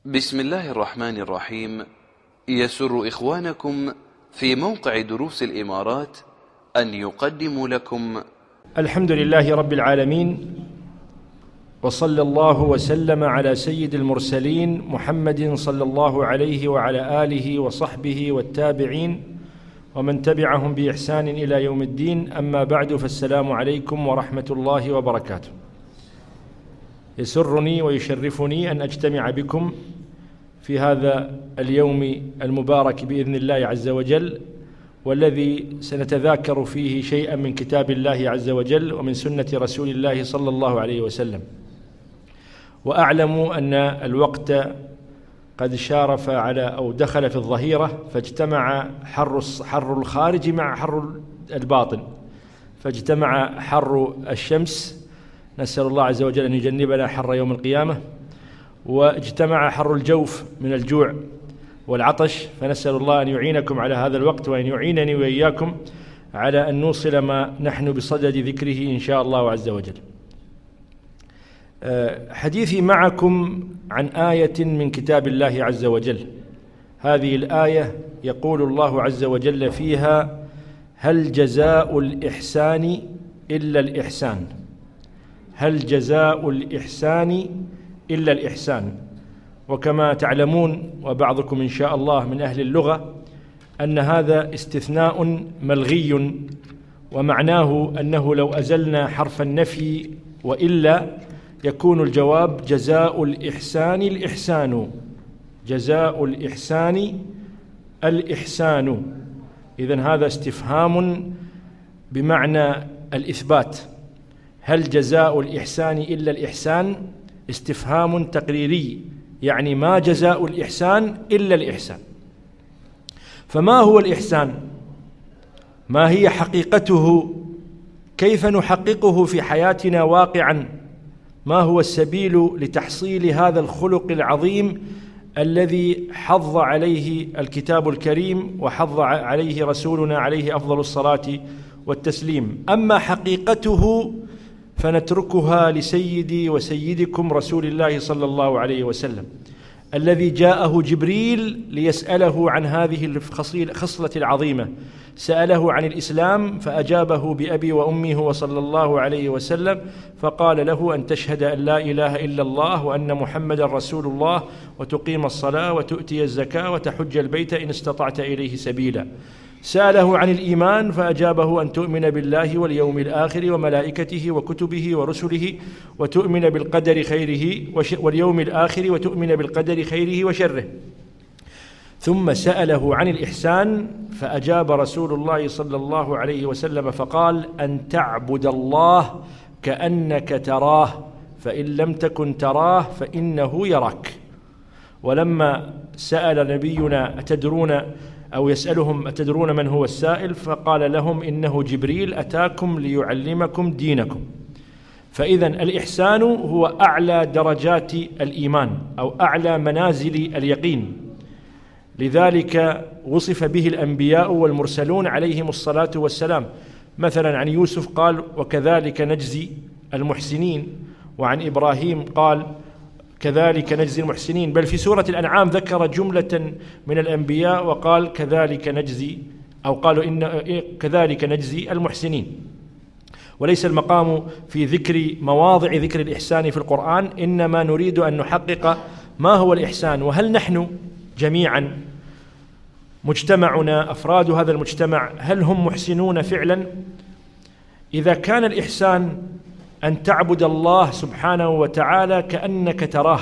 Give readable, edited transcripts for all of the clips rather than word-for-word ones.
بسم الله الرحمن الرحيم. يسر إخوانكم في موقع دروس الإمارات أن يقدموا لكم الحمد لله رب العالمين، وصلى الله وسلم على سيد المرسلين محمد صلى الله عليه وعلى آله وصحبه والتابعين ومن تبعهم بإحسان إلى يوم الدين. أما بعد، فالسلام عليكم ورحمة الله وبركاته. يسرني ويشرفني أن أجتمع بكم في هذا اليوم المبارك بإذن الله عز وجل، والذي سنتذاكر فيه شيئا من كتاب الله عز وجل ومن سنة رسول الله صلى الله عليه وسلم. وأعلم أن الوقت قد شارف على أو دخل في الظهيرة، فاجتمع حر الخارج مع حر الباطن، فاجتمع حر الشمس، نسأل الله عز وجل أن يجنبنا حر يوم القيامة، واجتمع حر الجوف من الجوع والعطش، فنسأل الله أن يعينكم على هذا الوقت، وأن يعينني وإياكم على أن نوصل ما نحن بصدد ذكره إن شاء الله عز وجل. حديثي معكم عن آية من كتاب الله عز وجل. هذه الآية يقول الله عز وجل فيها: هل جزاء الإحسان إلا الإحسان؟ هل جزاء الإحسان إلا الإحسان؟ وكما تعلمون، وبعضكم إن شاء الله من أهل اللغة، أن هذا استثناء ملغي، ومعناه أنه لو أزلنا حرف النفي وإلا يكون الجواب جزاء الإحسان الإحسان، جزاء الإحسان الإحسان. إذن هذا استفهام بمعنى الإثبات. هل جزاء الإحسان إلا الإحسان؟ استفهام تقريري، يعني ما جزاء الإحسان إلا الإحسان. فما هو الإحسان؟ ما هي حقيقته؟ كيف نحققه في حياتنا واقعا؟ ما هو السبيل لتحصيل هذا الخلق العظيم الذي حض عليه الكتاب الكريم وحض عليه رسولنا عليه أفضل الصلاة والتسليم؟ أما حقيقته فنتركها لسيدي وسيدكم رسول الله صلى الله عليه وسلم، الذي جاءه جبريل ليسأله عن هذه الخصلة العظيمة. سأله عن الإسلام فأجابه بأبي وأمه وصلى الله عليه وسلم، فقال له: أن تشهد أن لا إله إلا الله وأن محمدا رسول الله، وتقيم الصلاة وتؤتي الزكاة وتحج البيت إن استطعت إليه سبيلا. سأله عن الإيمان فأجابه: أن تؤمن بالله واليوم الآخر وملائكته وكتبه ورسله، وتؤمن بالقدر خيره واليوم الآخر، وتؤمن بالقدر خيره وشره. ثم سأله عن الإحسان فأجاب رسول الله صلى الله عليه وسلم فقال: أن تعبد الله كأنك تراه، فإن لم تكن تراه فإنه يراك. ولما سأل نبينا يسألهم: أتدرون من هو السائل؟ فقال لهم: إنه جبريل أتاكم ليعلمكم دينكم. فإذا الإحسان هو أعلى درجات الإيمان أو أعلى منازل اليقين، لذلك وصف به الأنبياء والمرسلون عليهم الصلاة والسلام. مثلا عن يوسف قال: وكذلك نجزي المحسنين، وعن إبراهيم قال: كذلك نجزي المحسنين. بل في سورة الأنعام ذكر جملة من الأنبياء وقال: كذلك نجزي، أو قالوا كذلك نجزي المحسنين. وليس المقام في ذكر مواضع ذكر الإحسان في القرآن، إنما نريد أن نحقق ما هو الإحسان، وهل نحن جميعا مجتمعنا أفراد هذا المجتمع هل هم محسنون فعلا؟ إذا كان الإحسان أن تعبد الله سبحانه وتعالى كأنك تراه،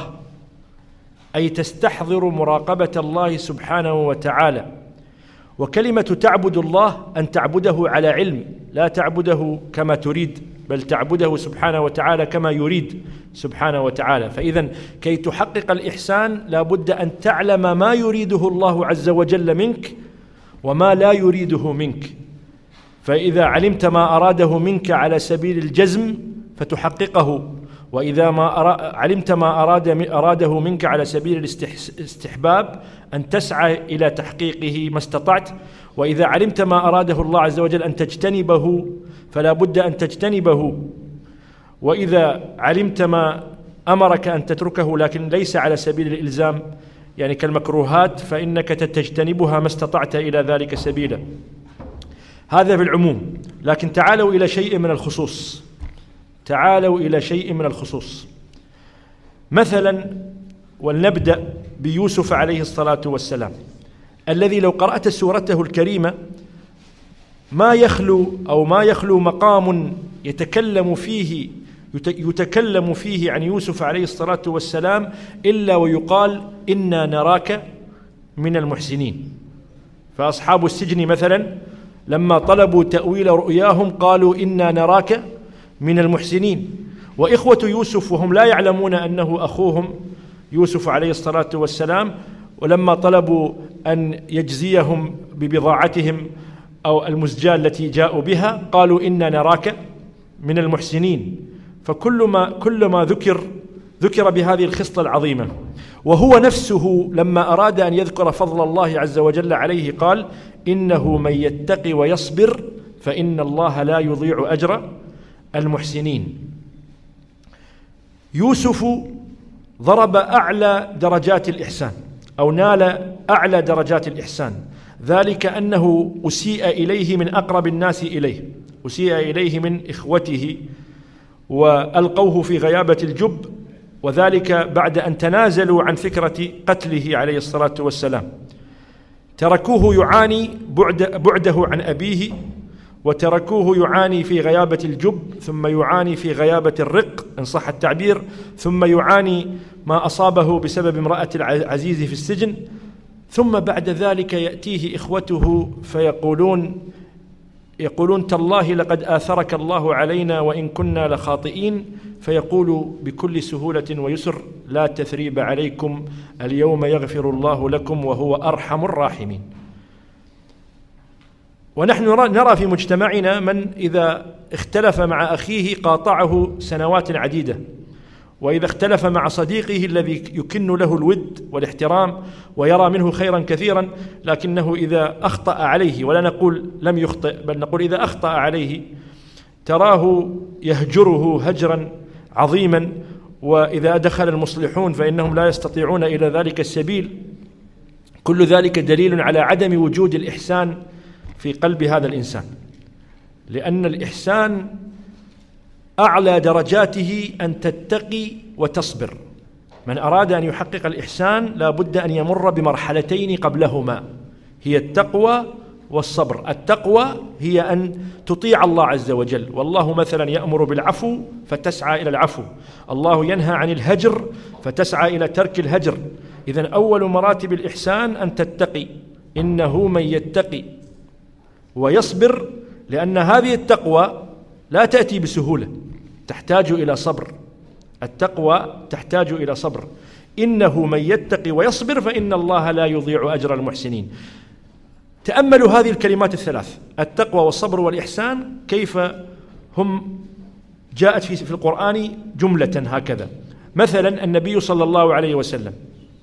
أي تستحضر مراقبة الله سبحانه وتعالى. وكلمة تعبد الله أن تعبده على علم، لا تعبده كما تريد، بل تعبده سبحانه وتعالى كما يريد سبحانه وتعالى. فإذا كي تحقق الإحسان لا بد أن تعلم ما يريده الله عز وجل منك وما لا يريده منك. فإذا علمت ما أراده منك على سبيل الجزم فتحققه، وإذا ما علمت ما أراده منك على سبيل الاستحباب أن تسعى إلى تحقيقه ما استطعت، وإذا علمت ما أراده الله عز وجل أن تجتنبه فلا بد أن تجتنبه، وإذا علمت ما أمرك أن تتركه لكن ليس على سبيل الإلزام، يعني كالمكروهات فإنك تجتنبها ما استطعت إلى ذلك سبيلا. هذا في العموم. لكن تعالوا إلى شيء من الخصوص، تعالوا إلى شيء من الخصوص. مثلا ولنبدأ بيوسف عليه الصلاة والسلام، الذي لو قرأت سورته الكريمة ما يخلو مقام يتكلم فيه عن يوسف عليه الصلاة والسلام إلا ويقال إنا نراك من المحسنين. فأصحاب السجن مثلا لما طلبوا تأويل رؤياهم قالوا إنا نراك من المحسنين، وإخوة يوسف وهم لا يعلمون أنه أخوهم يوسف عليه الصلاة والسلام، ولما طلبوا أن يجزيهم ببضاعتهم أو المزجاة التي جاءوا بها قالوا إنا نراك من المحسنين. فكل ما ذكر بهذه الخصلة العظيمة. وهو نفسه لما أراد أن يذكر فضل الله عز وجل عليه قال إنه من يتقي ويصبر فإن الله لا يضيع أجر المحسنين. يوسف ضرب أعلى درجات الإحسان أو نال أعلى درجات الإحسان، ذلك أنه أسيء إليه من أقرب الناس إليه، أسيء إليه من إخوته وألقوه في غيابة الجب، وذلك بعد أن تنازلوا عن فكرة قتله عليه الصلاة والسلام. تركوه يعاني بعده عن أبيه، وتركوه يعاني في غيابة الجب، ثم يعاني في غيابة الرق إن صح التعبير، ثم يعاني ما أصابه بسبب امرأة العزيز في السجن، ثم بعد ذلك يأتيه إخوته يقولون تالله لقد آثرك الله علينا وإن كنا لخاطئين، فيقول بكل سهولة ويسر لا تثريب عليكم اليوم يغفر الله لكم وهو أرحم الراحمين. ونحن نرى في مجتمعنا من إذا اختلف مع أخيه قاطعه سنوات عديدة، وإذا اختلف مع صديقه الذي يكن له الود والاحترام ويرى منه خيرا كثيرا، لكنه إذا أخطأ عليه، ولا نقول لم يخطئ بل نقول إذا أخطأ عليه، تراه يهجره هجرا عظيما، وإذا دخل المصلحون فإنهم لا يستطيعون إلى ذلك السبيل. كل ذلك دليل على عدم وجود الإحسان في قلب هذا الإنسان، لأن الإحسان أعلى درجاته أن تتقي وتصبر. من أراد أن يحقق الإحسان لا بد أن يمر بمرحلتين قبلهما، هي التقوى والصبر. التقوى هي أن تطيع الله عز وجل، والله مثلا يأمر بالعفو فتسعى إلى العفو، الله ينهى عن الهجر فتسعى إلى ترك الهجر. إذن أول مراتب الإحسان أن تتقي، إنه من يتقي ويصبر، لأن هذه التقوى لا تأتي بسهولة، تحتاج إلى صبر. التقوى تحتاج إلى صبر. إنه من يتقي ويصبر فإن الله لا يضيع أجر المحسنين. تأملوا هذه الكلمات الثلاث، التقوى والصبر والإحسان، كيف هم جاءت في القرآن جملة هكذا. مثلا النبي صلى الله عليه وسلم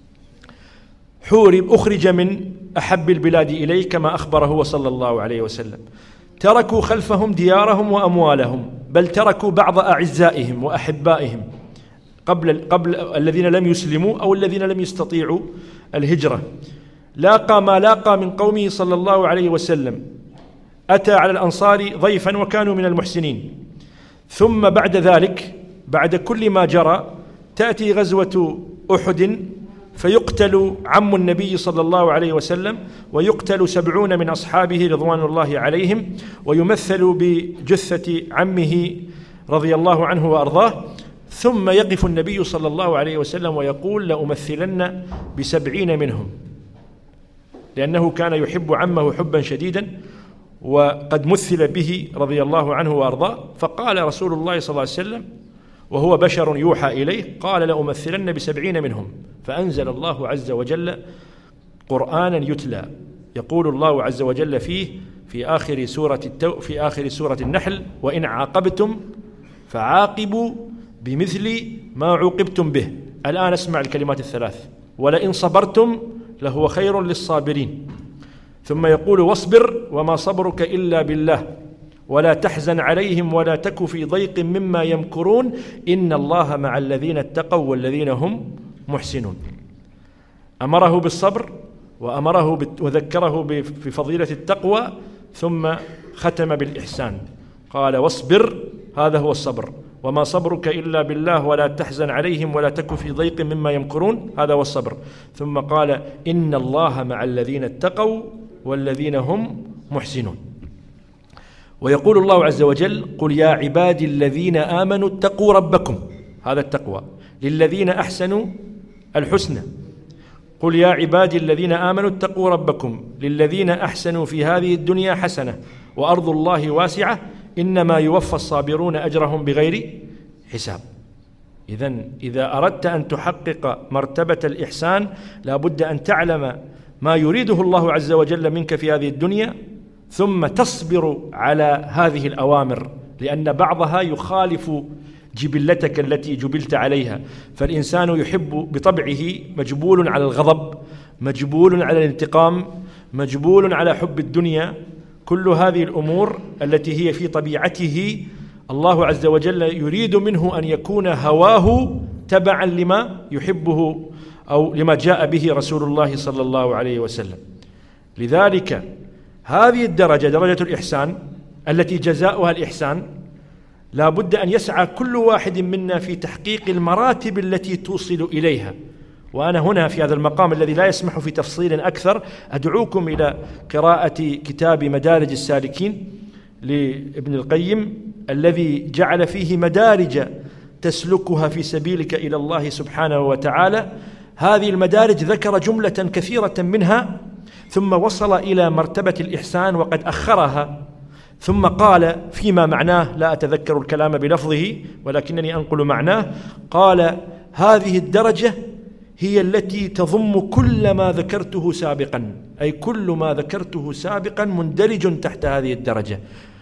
أخرج من أحب البلاد إليه كما أخبر هو صلى الله عليه وسلم. تركوا خلفهم ديارهم وأموالهم، بل تركوا بعض أعزائهم وأحبائهم قبل الذين لم يسلموا أو الذين لم يستطيعوا الهجرة. لاقى ما لاقى من قومه صلى الله عليه وسلم، أتى على الأنصار ضيفا وكانوا من المحسنين. ثم بعد ذلك بعد كل ما جرى تأتي غزوة أحد فيقتل عم النبي صلى الله عليه وسلم، ويقتل 70 من أصحابه رضوان الله عليهم، ويمثل بجثة عمه رضي الله عنه وأرضاه. ثم يقف النبي صلى الله عليه وسلم ويقول لأمثلن ب70 منهم، لأنه كان يحب عمه حبا شديدا وقد مثل به رضي الله عنه وأرضاه. فقال رسول الله صلى الله عليه وسلم وهو بشر يوحى إليه، قال لأمثلن ب70 منهم. فأنزل الله عز وجل قرآنا يتلى، يقول الله عز وجل فيه في آخر سورة النحل: وإن عاقبتم فعاقبوا بمثل ما عوقبتم به. الآن اسمع الكلمات الثلاث: ولئن صبرتم لهو خير للصابرين. ثم يقول: واصبر وما صبرك إلا بالله ولا تحزن عليهم ولا تك في ضيق مما يمكرون إن الله مع الذين اتقوا والذين هم محسنون. أمره بالصبر وذكره بفضيلة التقوى، ثم ختم بالإحسان، قال واصبر، هذا هو الصبر، وما صبرك إلا بالله ولا تحزن عليهم ولا تك في ضيق مما يمكرون، هذا هو الصبر. ثم قال إن الله مع الذين اتقوا والذين هم محسنون. ويقول الله عز وجل قل يا عبادي الذين آمنوا اتقوا ربكم، هذا التقوى، للذين أحسنوا الحسنى. قل يا عبادي الذين آمنوا اتقوا ربكم للذين أحسنوا في هذه الدنيا حسنة وأرض الله واسعة إنما يوفى الصابرون أجرهم بغير حساب. إذا أردت أن تحقق مرتبة الإحسان لا بد أن تعلم ما يريده الله عز وجل منك في هذه الدنيا، ثم تصبر على هذه الأوامر، لأن بعضها يخالف جبلتك التي جبلت عليها. فالإنسان يحب بطبعه، مجبول على الغضب، مجبول على الانتقام، مجبول على حب الدنيا. كل هذه الأمور التي هي في طبيعته الله عز وجل يريد منه أن يكون هواه تبعا لما يحبه أو لما جاء به رسول الله صلى الله عليه وسلم. لذلك هذه الدرجة، درجة الإحسان التي جزاؤها الإحسان، لا بد أن يسعى كل واحد منا في تحقيق المراتب التي توصل إليها. وأنا هنا في هذا المقام الذي لا يسمح في تفصيل أكثر أدعوكم إلى قراءة كتاب مدارج السالكين لابن القيم، الذي جعل فيه مدارج تسلكها في سبيلك إلى الله سبحانه وتعالى. هذه المدارج ذكر جملة كثيرة منها، ثم وصل إلى مرتبة الإحسان وقد أخرها، ثم قال فيما معناه، لا أتذكر الكلام بلفظه ولكنني أنقل معناه، قال هذه الدرجة هي التي تضم كل ما ذكرته سابقا، أي كل ما ذكرته سابقا مندرج تحت هذه الدرجة.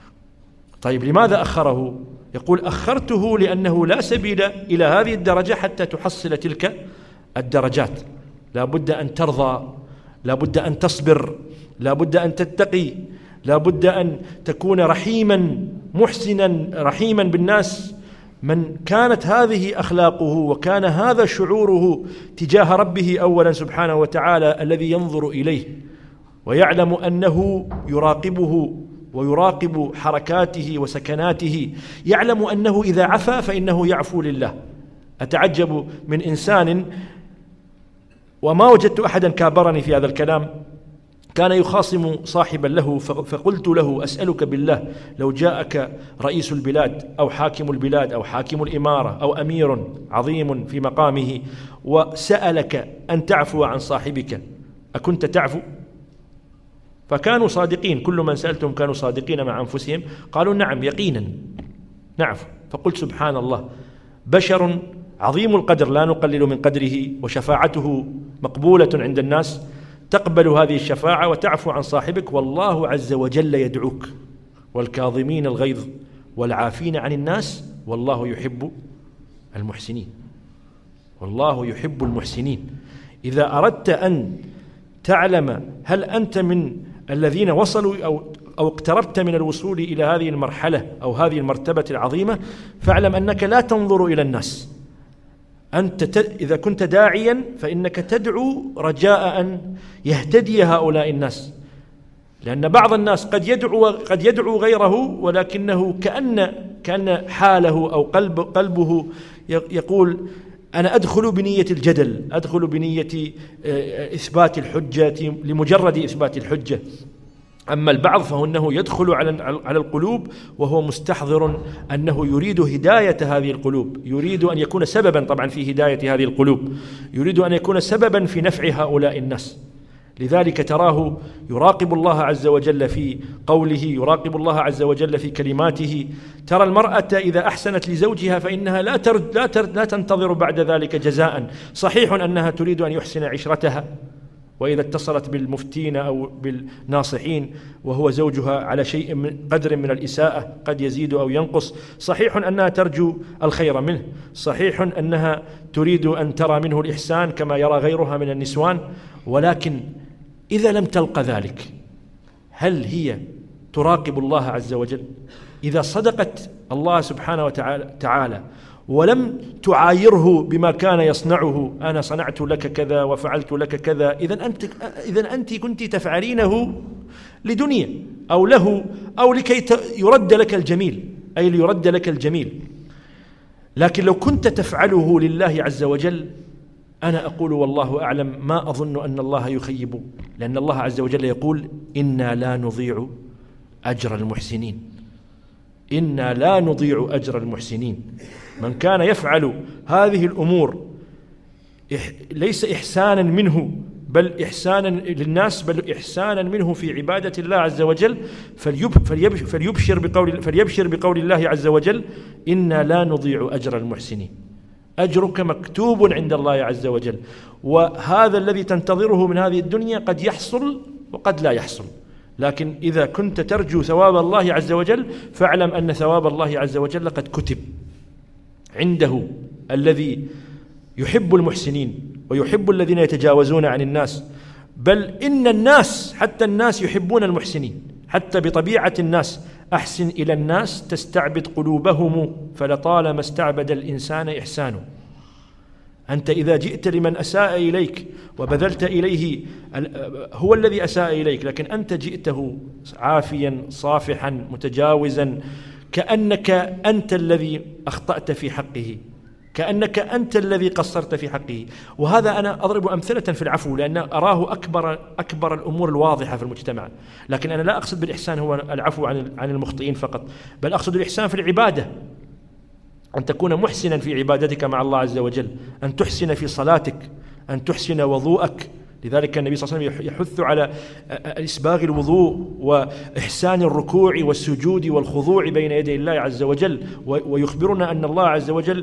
طيب لماذا أخره؟ يقول أخرته لأنه لا سبيل إلى هذه الدرجة حتى تحصل تلك الدرجات. لا بد أن ترضى، لا بد أن تصبر، لا بد أن تتقي، لا بد أن تكون رحيما محسنا رحيما بالناس. من كانت هذه أخلاقه وكان هذا شعوره تجاه ربه أولا سبحانه وتعالى الذي ينظر إليه ويعلم أنه يراقبه ويراقب حركاته وسكناته، يعلم أنه إذا عفا فإنه يعفو لله. أتعجب من إنسان، وما وجدت أحدا كابرني في هذا الكلام، كان يخاصم صاحبا له فقلت له أسألك بالله لو جاءك رئيس البلاد أو حاكم البلاد أو حاكم الإمارة أو أمير عظيم في مقامه وسألك أن تعفو عن صاحبك أكنت تعفو؟ فكانوا صادقين، كل من سألتهم كانوا صادقين مع أنفسهم، قالوا نعم يقينا نعفو. فقلت سبحان الله، بشر عظيم القدر لا نقلل من قدره وشفاعته مقبولة عند الناس، تقبل هذه الشفاعة وتعفو عن صاحبك، والله عز وجل يدعوك والكاظمين الغيظ والعافين عن الناس والله يحب المحسنين، والله يحب المحسنين. إذا أردت أن تعلم هل أنت من الذين وصلوا أو اقتربت من الوصول إلى هذه المرحلة أو هذه المرتبة العظيمة، فاعلم أنك لا تنظر إلى الناس. أنت إذا كنت داعيا فإنك تدعو رجاء أن يهتدي هؤلاء الناس، لأن بعض الناس قد يدعو غيره ولكنه كأن حاله أو قلبه يقول أنا أدخل بنية الجدل، أدخل بنية إثبات الحجة لمجرد إثبات الحجة. أما البعض فإنه يدخل على القلوب وهو مستحضر أنه يريد هداية هذه القلوب، يريد أن يكون سببا طبعا في هداية هذه القلوب، يريد أن يكون سببا في نفع هؤلاء الناس. لذلك تراه يراقب الله عز وجل في قوله، يراقب الله عز وجل في كلماته. ترى المرأة إذا أحسنت لزوجها فإنها لا تنتظر بعد ذلك جزاء. صحيح أنها تريد أن يحسن عشرتها، وإذا اتصلت بالمفتين أو بالناصحين وهو زوجها على شيء من قدر من الإساءة قد يزيد أو ينقص، صحيح أنها ترجو الخير منه، صحيح أنها تريد أن ترى منه الإحسان كما يرى غيرها من النسوان. ولكن إذا لم تلق ذلك، هل هي تراقب الله عز وجل، إذا صدقت الله سبحانه وتعالى ولم تعايره بما كان يصنعه، أنا صنعت لك كذا وفعلت لك كذا، إذن أنت كنت تفعلينه لدنيا أو له أو لكي يرد لك الجميل، أي ليرد لك الجميل. لكن لو كنت تفعله لله عز وجل، أنا أقول والله أعلم ما أظن أن الله يخيب، لأن الله عز وجل يقول إنا لا نضيع أجر المحسنين، إنا لا نضيع أجر المحسنين. من كان يفعل هذه الأمور ليس إحسانا منه بل إحسانا للناس، بل إحسانا منه في عبادة الله عز وجل، فليبشر بقول الله عز وجل إنا لا نضيع أجر المحسنين. أجرك مكتوب عند الله عز وجل، وهذا الذي تنتظره من هذه الدنيا قد يحصل وقد لا يحصل. لكن إذا كنت ترجو ثواب الله عز وجل فاعلم أن ثواب الله عز وجل قد كتب عنده، الذي يحب المحسنين ويحب الذين يتجاوزون عن الناس، بل إن الناس حتى الناس يحبون المحسنين، حتى بطبيعة الناس أحسن إلى الناس تستعبد قلوبهم فلطالما استعبد الإنسان إحسانه. أنت إذا جئت لمن أساء إليك وبذلت إليه، هو الذي أساء إليك، لكن أنت جئته عافيا صافحا متجاوزا، كأنك أنت الذي أخطأت في حقه، كأنك أنت الذي قصرت في حقه. وهذا أنا أضرب أمثلة في العفو لأن أراه أكبر الأمور الواضحة في المجتمع، لكن أنا لا أقصد بالإحسان هو العفو عن المخطئين فقط، بل أقصد الإحسان في العبادة، أن تكون محسنا في عبادتك مع الله عز وجل، أن تحسن في صلاتك، أن تحسن وضوءك. لذلك النبي صلى الله عليه وسلم يحث على إسباغ الوضوء وإحسان الركوع والسجود والخضوع بين يدي الله عز وجل، ويخبرنا أن الله عز وجل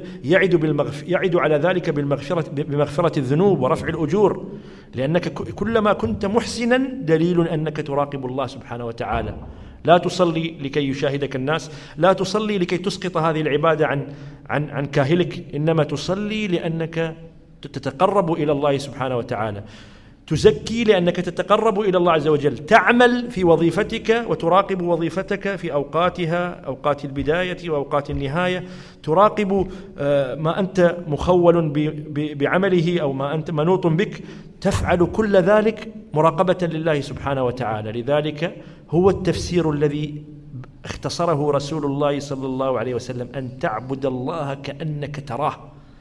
يعد على ذلك بمغفرة الذنوب ورفع الأجور، لأنك كلما كنت محسنا دليل أنك تراقب الله سبحانه وتعالى. لا تصلي لكي يشاهدك الناس، لا تصلي لكي تسقط هذه العبادة عن كاهلك، إنما تصلي لأنك تتقرب إلى الله سبحانه وتعالى، تزكي لأنك تتقرب إلى الله عز وجل، تعمل في وظيفتك وتراقب وظيفتك في أوقاتها، أوقات البداية وأوقات النهاية، تراقب ما أنت مخول بعمله أو ما أنت منوط بك، تفعل كل ذلك مراقبة لله سبحانه وتعالى. لذلك هو التفسير الذي اختصره رسول الله صلى الله عليه وسلم، أن تعبد الله كأنك تراه،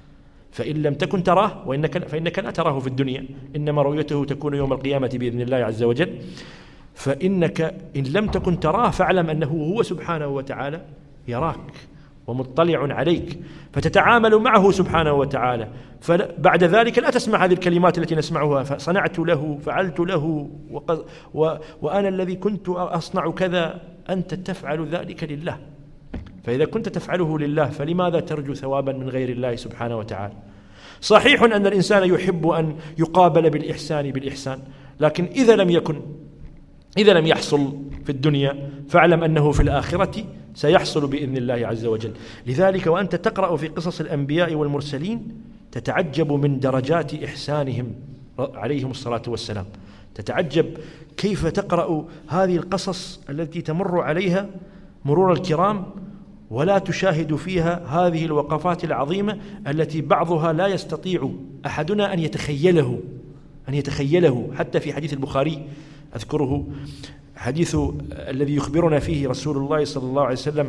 فإن لم تكن تراه فإنك لا تراه في الدنيا، إنما رؤيته تكون يوم القيامة بإذن الله عز وجل. فإنك إن لم تكن تراه فاعلم أنه هو سبحانه وتعالى يراك ومطلع عليك، فتتعامل معه سبحانه وتعالى. فبعد ذلك لا تسمع هذه الكلمات التي نسمعها، فصنعت له، فعلت له، وأنا الذي كنت أصنع كذا. أنت تفعل ذلك لله، فإذا كنت تفعله لله فلماذا ترجو ثوابا من غير الله سبحانه وتعالى؟ صحيح أن الإنسان يحب أن يقابل بالإحسان، لكن إذا لم يحصل في الدنيا فاعلم أنه في الآخرة سيحصل بإذن الله عز وجل. لذلك وأنت تقرأ في قصص الأنبياء والمرسلين تتعجب من درجات إحسانهم عليهم الصلاة والسلام، تتعجب كيف تقرأ هذه القصص التي تمر عليها مرور الكرام ولا تشاهد فيها هذه الوقفات العظيمة التي بعضها لا يستطيع أحدنا أن يتخيله. حتى في حديث البخاري أذكره، حديث الذي يخبرنا فيه رسول الله صلى الله عليه وسلم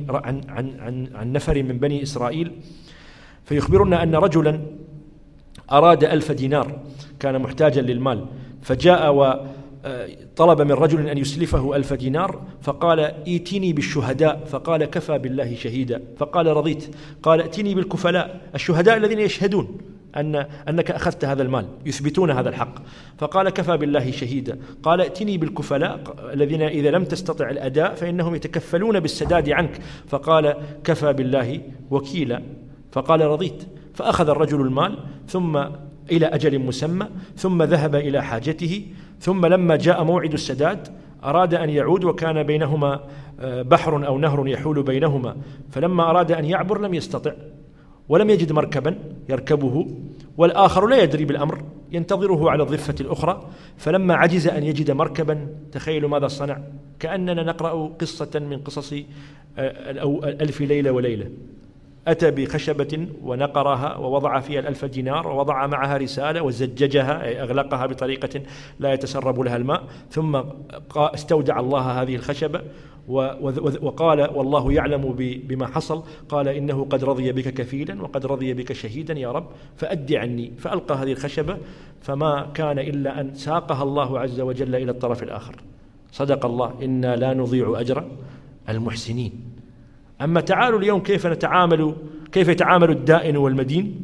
عن نفر من بني إسرائيل، فيخبرنا أن رجلا أراد 1000 دينار، كان محتاجا للمال، فجاء وطلب من رجل أن يسلفه 1000 دينار، فقال ائتني بالشهداء، فقال كفى بالله شهيدا، فقال رضيت، قال ائتني بالكفلاء، الشهداء الذين يشهدون أنك أخذت هذا المال، يثبتون هذا الحق، فقال كفى بالله شهيدا، قال ائتني بالكفلاء الذين إذا لم تستطع الأداء فإنهم يتكفلون بالسداد عنك، فقال كفى بالله وكيلا، فقال رضيت. فأخذ الرجل المال ثم إلى أجل مسمى، ثم ذهب إلى حاجته، ثم لما جاء موعد السداد أراد أن يعود، وكان بينهما بحر أو نهر يحول بينهما، فلما أراد أن يعبر لم يستطع ولم يجد مركبا يركبه، والآخر لا يدري بالأمر ينتظره على الضفة الأخرى، فلما عجز أن يجد مركبا تخيلوا ماذا صنع؟ كأننا نقرأ قصة من قصص ألف ليلة وليلة. أتى بخشبة ونقرها ووضع فيها 1000 دينار ووضع معها رسالة وزججها، أي أغلقها بطريقة لا يتسرب لها الماء، ثم استودع الله هذه الخشبة وقال والله يعلم بما حصل، قال إنه قد رضي بك كفيلا وقد رضي بك شهيدا يا رب فأدي عني. فألقى هذه الخشبة فما كان إلا أن ساقها الله عز وجل إلى الطرف الآخر. صدق الله، إنا لا نضيع أجر المحسنين. أما تعالوا اليوم كيف يتعامل الدائن والمدين.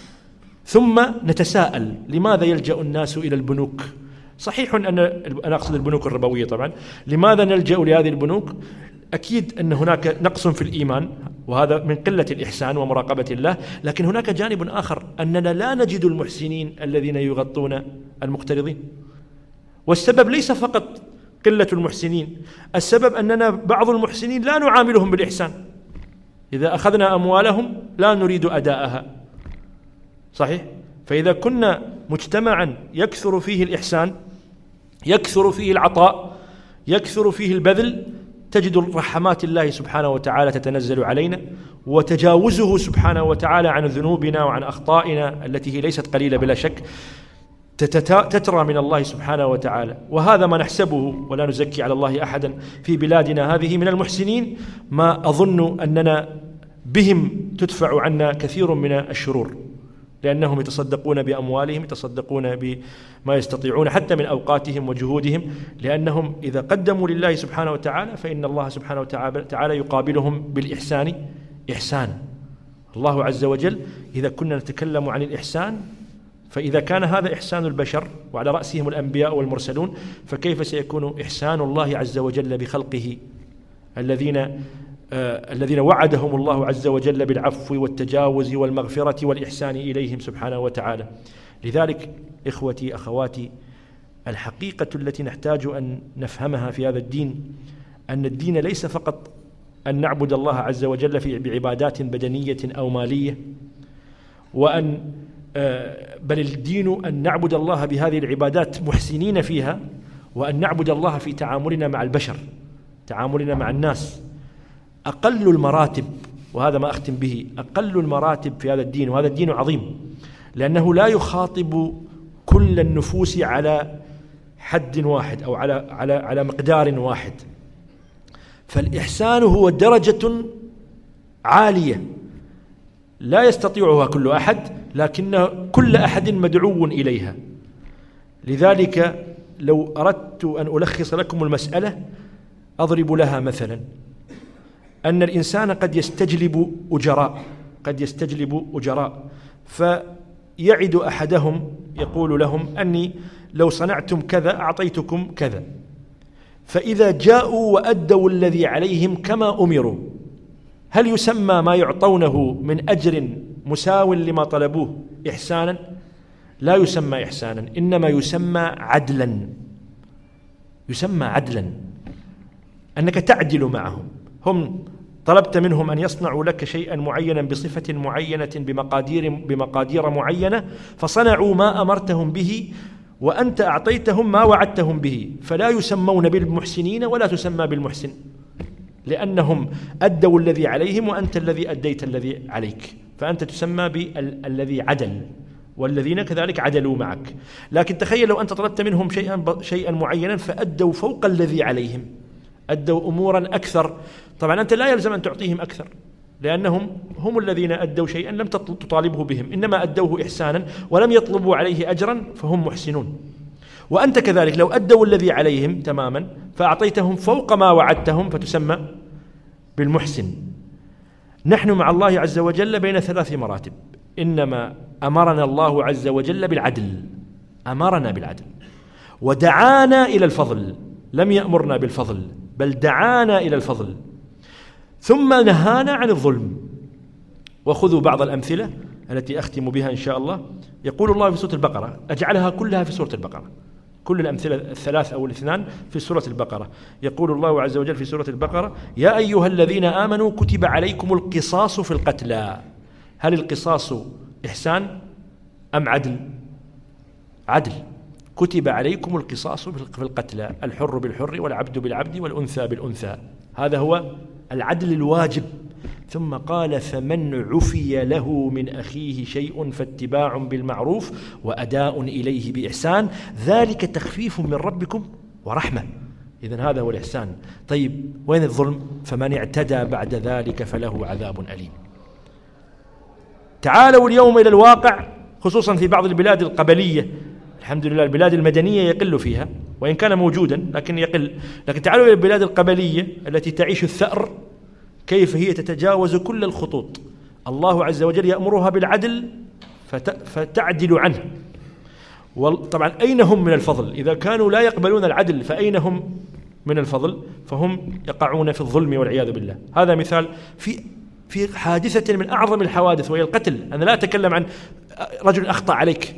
ثم نتساءل لماذا يلجأ الناس إلى البنوك؟ صحيح أن أنا أقصد البنوك الربوية طبعا. لماذا نلجأ لهذه البنوك؟ أكيد أن هناك نقص في الإيمان، وهذا من قلة الإحسان ومراقبة الله، لكن هناك جانب آخر أننا لا نجد المحسنين الذين يغطون المقترضين. والسبب ليس فقط قلة المحسنين، السبب أننا بعض المحسنين لا نعاملهم بالإحسان. إذا أخذنا أموالهم لا نريد أداءها، صحيح؟ فإذا كنا مجتمعا يكثر فيه الإحسان، يكثر فيه العطاء، يكثر فيه البذل، تجد رحمات الله سبحانه وتعالى تتنزل علينا، وتجاوزه سبحانه وتعالى عن ذنوبنا وعن أخطائنا التي هي ليست قليلة بلا شك تترى من الله سبحانه وتعالى. وهذا ما نحسبه ولا نزكي على الله أحدا في بلادنا هذه من المحسنين، ما أظن أننا بهم تدفع عنا كثير من الشرور، لأنهم يتصدقون بأموالهم، يتصدقون بما يستطيعون حتى من أوقاتهم وجهودهم، لأنهم إذا قدموا لله سبحانه وتعالى فإن الله سبحانه وتعالى يقابلهم بالإحسان إحسان. الله عز وجل إذا كنا نتكلم عن الإحسان، فإذا كان هذا إحسان البشر وعلى رأسهم الأنبياء والمرسلون، فكيف سيكون إحسان الله عز وجل بخلقه الذين وعدهم الله عز وجل بالعفو والتجاوز والمغفرة والإحسان إليهم سبحانه وتعالى. لذلك إخوتي أخواتي، الحقيقة التي نحتاج أن نفهمها في هذا الدين أن الدين ليس فقط أن نعبد الله عز وجل بعبادات بدنية أو مالية، بل الدين أن نعبد الله بهذه العبادات محسنين فيها، وأن نعبد الله في تعاملنا مع البشر، تعاملنا مع الناس. أقل المراتب، وهذا ما أختم به، أقل المراتب في هذا الدين، وهذا الدين عظيم لأنه لا يخاطب كل النفوس على حد واحد أو على مقدار واحد. فالإحسان هو درجة عالية لا يستطيعها كل أحد، لكن كل أحد مدعو إليها. لذلك لو أردت أن ألخص لكم المسألة أضرب لها مثلا، أن الإنسان قد يستجلب أجراء فيعد أحدهم يقول لهم أني لو صنعتم كذا أعطيتكم كذا، فإذا جاءوا وأدوا الذي عليهم كما أمروا، هل يسمى ما يعطونه من أجر مساو لما طلبوه إحسانا؟ لا يسمى إحسانا، إنما يسمى عدلا. يسمى عدلا أنك تعدل معهم. هم طلبت منهم أن يصنعوا لك شيئا معينا بصفة معينة بمقادير معينة، فصنعوا ما أمرتهم به وأنت أعطيتهم ما وعدتهم به، فلا يسمون بالمحسنين ولا تسمى بالمحسن، لأنهم أدوا الذي عليهم وأنت الذي أديت الذي عليك، فأنت تسمى بالذي عدل، والذين كذلك عدلوا معك. لكن تخيل لو أنت طلبت منهم شيئا معينا فأدوا فوق الذي عليهم، أدوا أمورا أكثر. طبعا أنت لا يلزم أن تعطيهم أكثر، لأنهم هم الذين أدوا شيئا لم تطالبه بهم، إنما أدوه إحسانا ولم يطلبوا عليه أجرا فهم محسنون. وأنت كذلك لو أدوا الذي عليهم تماما فأعطيتهم فوق ما وعدتهم فتسمى بالمحسن. نحن مع الله عز وجل بين 3 مراتب. إنما أمرنا الله عز وجل بالعدل، أمرنا بالعدل ودعانا إلى الفضل، لم يأمرنا بالفضل بل دعانا إلى الفضل، ثم نهانا عن الظلم. وخذوا بعض الأمثلة التي أختم بها إن شاء الله. يقول الله في سورة البقرة، أجعلها كلها في سورة البقرة، كل الأمثلة 3 أو 2 في سورة البقرة. يقول الله عز وجل في سورة البقرة: يا أيها الذين آمنوا كتب عليكم القصاص في القتلى. هل القصاص إحسان أم عدل؟ عدل. كتب عليكم القصاص في القتلى، الحر بالحر والعبد بالعبد والأنثى بالأنثى. هذا هو العدل الواجب. ثم قال: فمن عفي له من أخيه شيء فاتباع بالمعروف وأداء إليه بإحسان ذلك تخفيف من ربكم ورحمة. إذن هذا هو الإحسان. طيب وين الظلم؟ فمن اعتدى بعد ذلك فله عذاب أليم. تعالوا اليوم إلى الواقع، خصوصا في بعض البلاد القبلية. الحمد لله البلاد المدنية يقل فيها وإن كان موجودا لكن يقل. لكن تعالوا إلى البلاد القبلية التي تعيش الثأر، كيف هي تتجاوز كل الخطوط. الله عز وجل يأمرها بالعدل فتعدل عنه. طبعا أين هم من الفضل؟ إذا كانوا لا يقبلون العدل فأين هم من الفضل؟ فهم يقعون في الظلم والعياذ بالله. هذا مثال في حادثة من أعظم الحوادث وهي القتل. أنا لا أتكلم عن رجل أخطأ عليك،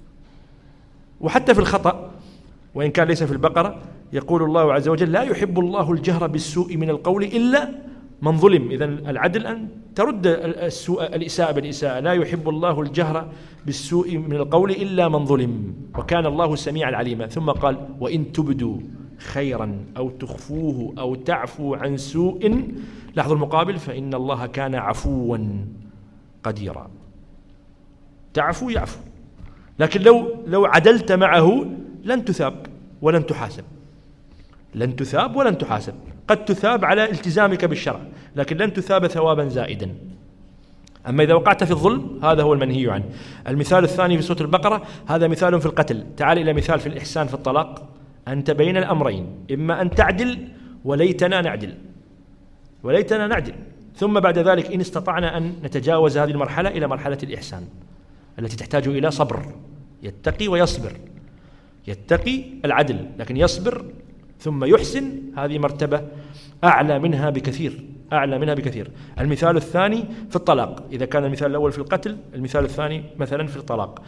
وحتى في الخطأ وإن كان ليس في البقرة يقول الله عز وجل: لا يحب الله الجهر بالسوء من القول إلا من ظلم. إذن العدل أن ترد الإساءة بالإساءة. لا يحب الله الجهر بالسوء من القول إلا من ظلم وكان الله سميعا عليما. ثم قال: وإن تبدوا خيرا أو تخفوه أو تعفو عن سوء، لاحظوا المقابل، فإن الله كان عفوا قديرا. تعفو يعفو، لكن لو عدلت معه لن تثاب ولن تحاسب. لن تثاب ولن تحاسب. قد تثاب على التزامك بالشرع لكن لن تثاب ثوابا زائدا. أما إذا وقعت في الظلم هذا هو المنهي عنه. المثال الثاني في سورة البقرة، هذا مثال في القتل. تعال إلى مثال في الإحسان في الطلاق. أنت بين الأمرين، إما أن تعدل وليتنا نعدل، وليتنا نعدل، ثم بعد ذلك إن استطعنا أن نتجاوز هذه المرحلة إلى مرحلة الإحسان التي تحتاج إلى صبر. يتقي ويصبر. يتقي العدل لكن يصبر ثم يحسن، هذه مرتبة أعلى منها بكثير، أعلى منها بكثير. المثال الثاني في الطلاق. إذا كان المثال الأول في القتل، المثال الثاني مثلا في الطلاق.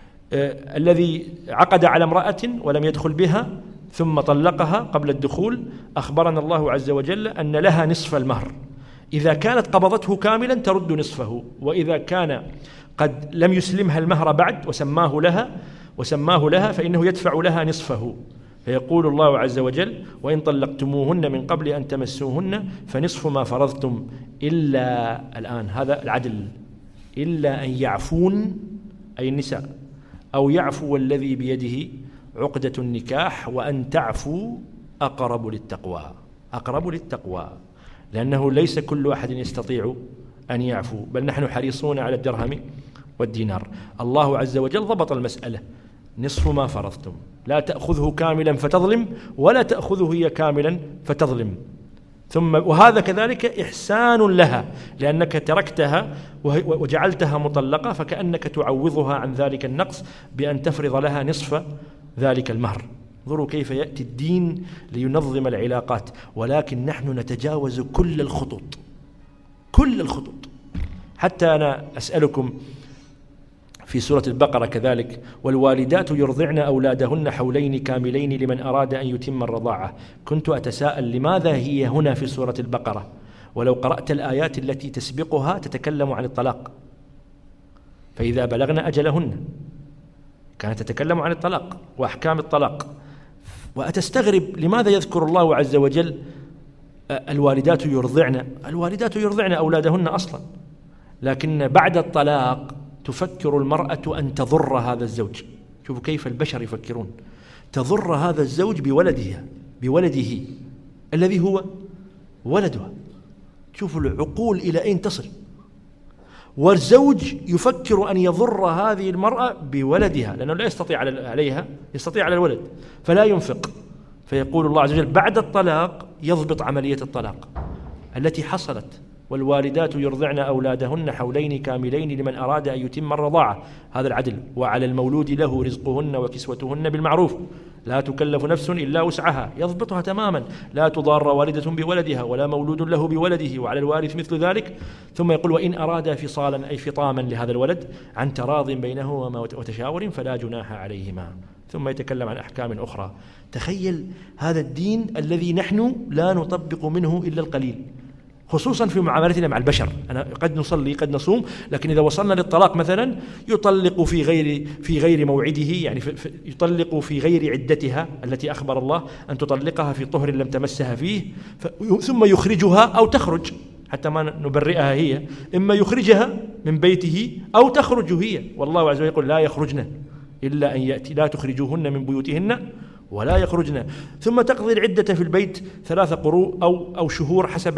الذي عقد على امرأة ولم يدخل بها ثم طلقها قبل الدخول، أخبرنا الله عز وجل أن لها نصف المهر. إذا كانت قبضته كاملا ترد نصفه، وإذا كان قد لم يسلمها المهر بعد وسماه لها فإنه يدفع لها نصفه. فيقول الله عز وجل: وإن طلقتموهن من قبل أن تمسوهن فنصف ما فرضتم إلا الآن. هذا العدل. إلا أن يعفون أي النساء، أو يعفو الذي بيده عقدة النكاح، وأن تعفوا أقرب للتقوى. أقرب للتقوى، لأنه ليس كل أحد يستطيع أن يعفو، بل نحن حريصون على الدرهم والدينار. الله عز وجل ضبط المسألة: نصف ما فرضتم، لا تأخذه كاملا فتظلم ولا تأخذه هي كاملا فتظلم. ثم وهذا كذلك إحسان لها، لأنك تركتها وجعلتها مطلقة، فكأنك تعوضها عن ذلك النقص بأن تفرض لها نصف ذلك المهر. انظروا كيف يأتي الدين لينظم العلاقات، ولكن نحن نتجاوز كل الخطوط، كل الخطوط. حتى أنا أسألكم في سورة البقرة كذلك: والوالدات يرضعن أولادهن حولين كاملين لمن أراد أن يتم الرضاعة. كنت أتساءل لماذا هي هنا في سورة البقرة، ولو قرأت الآيات التي تسبقها تتكلم عن الطلاق، فإذا بلغن أجلهن كانت تتكلم عن الطلاق وأحكام الطلاق. وأتستغرب لماذا يذكر الله عز وجل الوالدات يرضعن. الوالدات يرضعن أولادهن أصلا، لكن بعد الطلاق تفكر المرأة أن تضر هذا الزوج. شوفوا كيف البشر يفكرون، تضر هذا الزوج بولده الذي هو ولدها. شوفوا العقول إلى أين تصل. والزوج يفكر أن يضر هذه المرأة بولدها، لأنه لا يستطيع عليها، يستطيع على الولد، فلا ينفق. فيقول الله عز وجل بعد الطلاق يضبط عملية الطلاق التي حصلت: والوالدات يرضعن أولادهن حولين كاملين لمن أراد أن يتم الرضاعة. هذا العدل. وعلى المولود له رزقهن وكسوتهن بالمعروف، لا تكلف نفس إلا وسعها، يضبطها تماما. لا تضار والدة بولدها ولا مولود له بولده، وعلى الوارث مثل ذلك. ثم يقول: وإن أرادا فصالا أي فطاما لهذا الولد عن تراض بينهما وتشاور فلا جناح عليهما. ثم يتكلم عن أحكام أخرى. تخيل هذا الدين الذي نحن لا نطبق منه إلا القليل، خصوصا في معاملتنا مع البشر. أنا قد نصلي قد نصوم، لكن إذا وصلنا للطلاق مثلا يطلق في غير موعده، يعني يطلق في غير عدتها التي أخبر الله أن تطلقها في طهر لم تمسها فيه، ثم يخرجها أو تخرج، حتى ما نبرئها هي، إما يخرجها من بيته أو تخرج هي، والله عز وجل يقول لا يخرجن إلا أن يأتي، لا تخرجوهن من بيوتهن ولا يخرجن، ثم تقضي العدة في البيت 3 قروء أو شهور حسب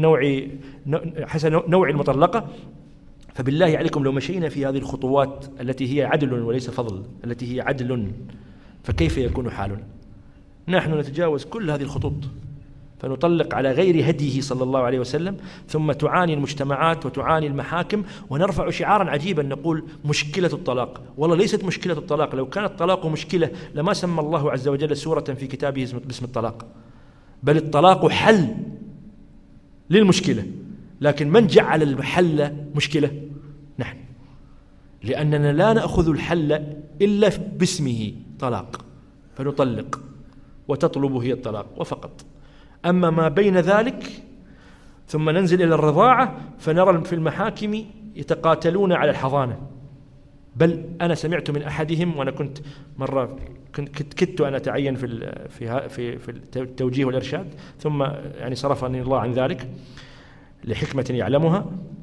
نوع المطلقة. فبالله عليكم لو مشينا في هذه الخطوات التي هي عدل وليس فضل، التي هي عدل، فكيف يكون حالنا؟ نحن نتجاوز كل هذه الخطوط فنطلق على غير هديه صلى الله عليه وسلم، ثم تعاني المجتمعات وتعاني المحاكم، ونرفع شعارا عجيبا نقول مشكلة الطلاق. والله ليست مشكلة الطلاق، لو كان الطلاق مشكلة لما سمى الله عز وجل سورة في كتابه باسم الطلاق، بل الطلاق حل للمشكلة. لكن من جعل الحل مشكلة؟ نحن، لأننا لا نأخذ الحل إلا باسمه طلاق، فنطلق وتطلب هي الطلاق وفقط. أما ما بين ذلك ثم ننزل إلى الرضاعة فنرى في المحاكم يتقاتلون على الحضانة. بل أنا سمعت من أحدهم، وأنا كنت مرة كدت أن أتعين في التوجيه والإرشاد، ثم يعني صرفني الله عن ذلك لحكمة يعلمها.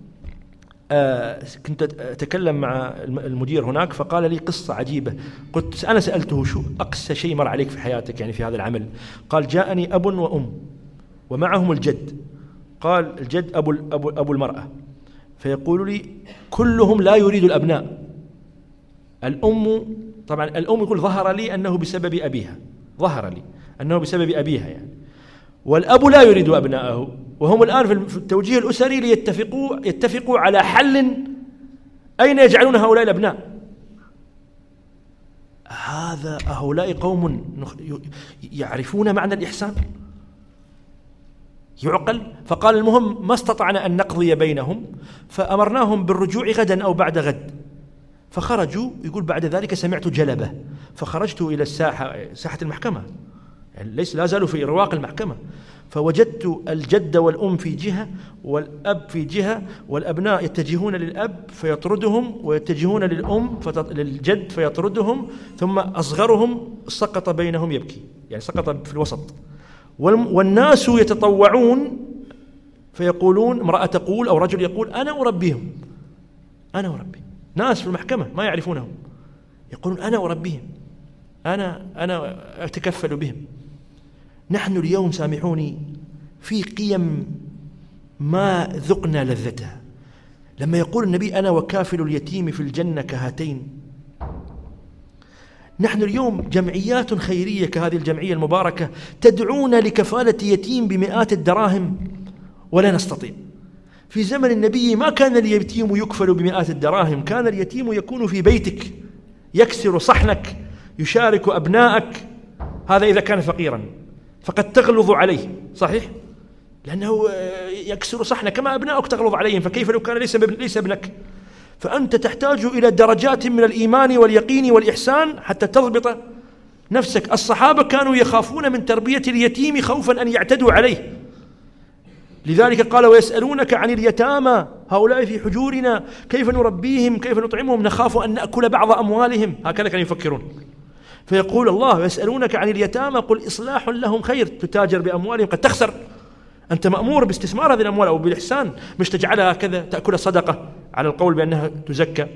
كنت أتكلم مع المدير هناك فقال لي قصة عجيبة. قلت أنا سألته شو أقسى شيء مر عليك في حياتك يعني في هذا العمل؟ قال جاءني أب وأم ومعهم الجد. قال الجد أبو المرأة، فيقول لي كلهم لا يريد الأبناء. الأم طبعا الأم يقول ظهر لي أنه بسبب أبيها، ظهر لي أنه بسبب أبيها يعني، والأب لا يريد أبناءه، وهم الآن في التوجيه الأسري يتفقوا على حل أين يجعلون هؤلاء الأبناء. هؤلاء قوم يعرفون معنى الإحسان، يعقل. فقال المهم ما استطعنا أن نقضي بينهم، فأمرناهم بالرجوع غدا أو بعد غد، فخرجوا. يقول بعد ذلك سمعت جلبة، فخرجت إلى ساحة المحكمة، يعني ليس لا زالوا في رواق المحكمة، فوجدت الجد والأم في جهة والأب في جهة، والأبناء يتجهون للأب فيطردهم، ويتجهون للجد فيطردهم، ثم أصغرهم سقط بينهم يبكي، يعني سقط في الوسط. والناس يتطوعون فيقولون، امرأة تقول أو رجل يقول أنا أربيهم، أنا أربي. ناس في المحكمة ما يعرفونهم يقولون أنا أربيهم، أنا أتكفل بهم. نحن اليوم سامحوني في قيم ما ذقنا لذتها. لما يقول النبي أنا وكافل اليتيم في الجنة كهاتين، نحن اليوم جمعيات خيرية كهذه الجمعية المباركة تدعونا لكفالة يتيم بمئات الدراهم ولا نستطيع. في زمن النبي ما كان اليتيم يكفل بمئات الدراهم، كان اليتيم يكون في بيتك يكسر صحنك، يشارك أبنائك. هذا إذا كان فقيرا، فقد تغلظ عليه، صحيح، لأنه يكسر صحنك كما أبنائك تغلظ عليهم، فكيف لو كان ليس ابنك؟ فأنت تحتاج إلى درجات من الإيمان واليقين والإحسان حتى تضبط نفسك. الصحابة كانوا يخافون من تربية اليتيم خوفا أن يعتدوا عليه، لذلك قال ويسألونك عن اليتامى هؤلاء في حجورنا كيف نربيهم كيف نطعمهم نخاف أن نأكل بعض أموالهم. هكذا كانوا يفكرون. فيقول الله يسألونك عن اليتامى قل إصلاح لهم خير. تتاجر بأموالهم قد تخسر، أنت مأمور باستثمار هذه الأموال أو بالإحسان، مش تجعلها كذا تأكل صدقة على القول بأنها تزكى.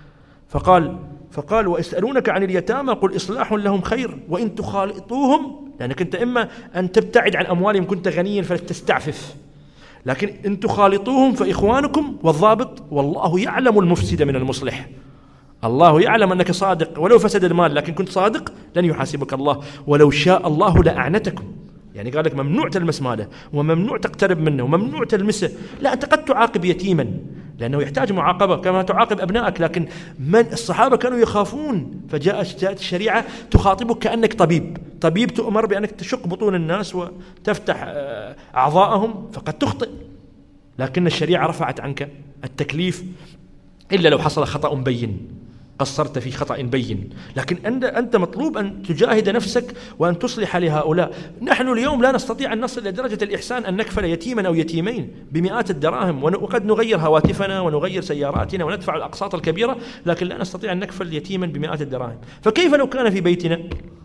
فقال ويسألونك عن اليتامى قل إصلاح لهم خير وإن تخالطوهم، لأنك أنت إما أن تبتعد عن أموالهم كنت غنيا فتستعفف، لكن إن تخالطوهم فإخوانكم. والضابط والله يعلم المفسد من المصلح، الله يعلم أنك صادق، ولو فسد المال لكن كنت صادق لن يحاسبك الله، ولو شاء الله لأعنتكم. يعني قال لك ممنوع تلمس ماله وممنوع تقترب منه وممنوع تلمسه. لا، أنت قد تعاقب يتيما لأنه يحتاج معاقبة كما تعاقب أبنائك، لكن الصحابة كانوا يخافون، فجاءت الشريعة تخاطبك كأنك طبيب تؤمر بأنك تشق بطون الناس وتفتح أعضاءهم، فقد تخطئ، لكن الشريعة رفعت عنك التكليف إلا لو حصل خطأ بين. قصرت في خطأ بين، لكن أنت مطلوب أن تجاهد نفسك وأن تصلح لهؤلاء. نحن اليوم لا نستطيع أن نصل إلى درجة الإحسان أن نكفل يتيما أو يتيمين بمئات الدراهم، وقد نغير هواتفنا ونغير سياراتنا وندفع الأقساط الكبيرة، لكن لا نستطيع أن نكفل يتيما بمئات الدراهم. فكيف لو كان في بيتنا؟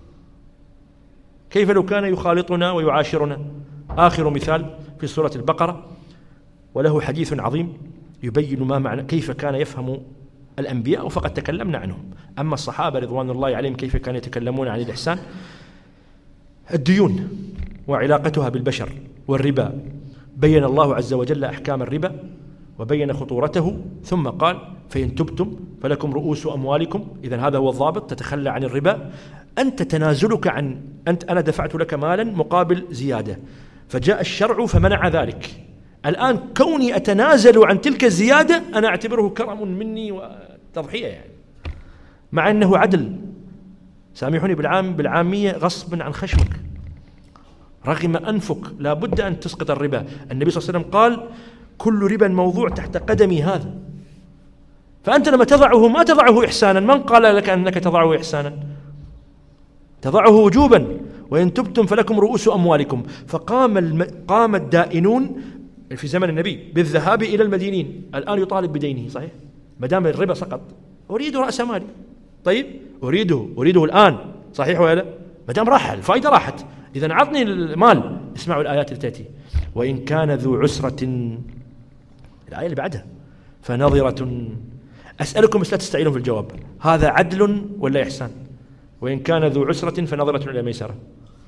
كيف لو كان يخالطنا ويعاشرنا؟ آخر مثال في سورة البقرة، وله حديث عظيم يبين ما معنى كيف كان يفهم الأنبياء، فقد تكلمنا عنهم. أما الصحابة رضوان الله عليهم كيف كانوا يتكلمون عن الإحسان؟ الديون وعلاقتها بالبشر والربا، بين الله عز وجل أحكام الربا وبين خطورته، ثم قال فإن تبتم فلكم رؤوس أموالكم. إذن هذا هو الضابط، تتخلى عن الربا. أنت تنازلك عن أنا دفعت لك مالا مقابل زيادة، فجاء الشرع فمنع ذلك. الآن كوني أتنازل عن تلك الزيادة أنا أعتبره كرم مني وتضحية، يعني مع أنه عدل. سامحوني بالعامية، غصبا عن خشمك، رغم أنفك، لا بد أن تسقط الربا. النبي صلى الله عليه وسلم قال كل ربا موضوع تحت قدمي هذا. فأنت لما تضعه ما تضعه إحسانا، من قال لك أنك تضعه إحسانا؟ تضعه وجوبا. وإن تبتم فلكم رؤوس أموالكم. قام الدائنون في زمن النبي بالذهاب إلى المدينين، الآن يطالب بدينه، صحيح؟ ما دام الربا سقط أريد رأس مالي، طيب أريده الآن، صحيح ولا لا؟ ما دام راح الفائدة راحت، إذن عطني المال. اسمعوا الآيات التي تأتي: وإن كان ذو عسرة، الآية اللي بعدها، فنظرة. أسألكم بس لا تستعينون في الجواب، هذا عدل ولا إحسان؟ وإن كان ذو عسرة فنظرة إلى ميسرة،